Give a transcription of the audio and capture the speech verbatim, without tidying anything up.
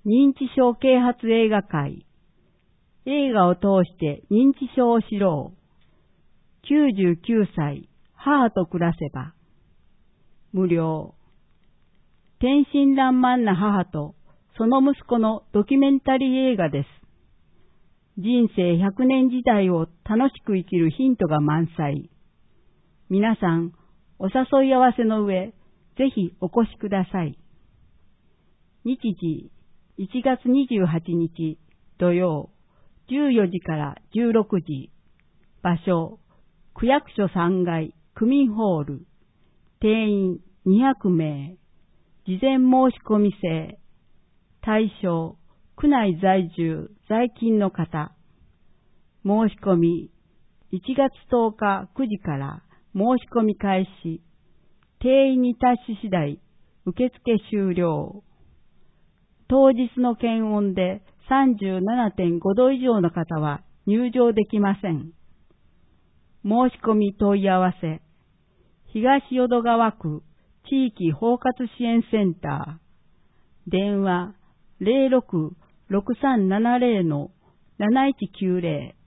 認知症啓発映画会。映画を通して認知症を知ろう。きゅうじゅうきゅうさい、母と暮らせば。無料。天真爛漫な母とその息子のドキュメンタリー映画です。人生ひゃくねん時代を楽しく生きるヒントが満載。皆さん、お誘い合わせの上、ぜひお越しください。日時、いちがつにじゅうはちにち土曜、じゅうよじからじゅうろくじ。場所、区役所さんがい、区民ホール。定員にひゃくめい。事前申し込み制。対象、区内在住、在勤の方。申し込み、いちがつとおかくじから申し込み開始。定員に達し次第、受付終了。当日の検温で さんじゅうななてんごど以上の方は入場できません。申し込み問い合わせ、東淀川区地域包括支援センター、電話 ゼロろく ろくさんななゼロ のなないちきゅうゼロ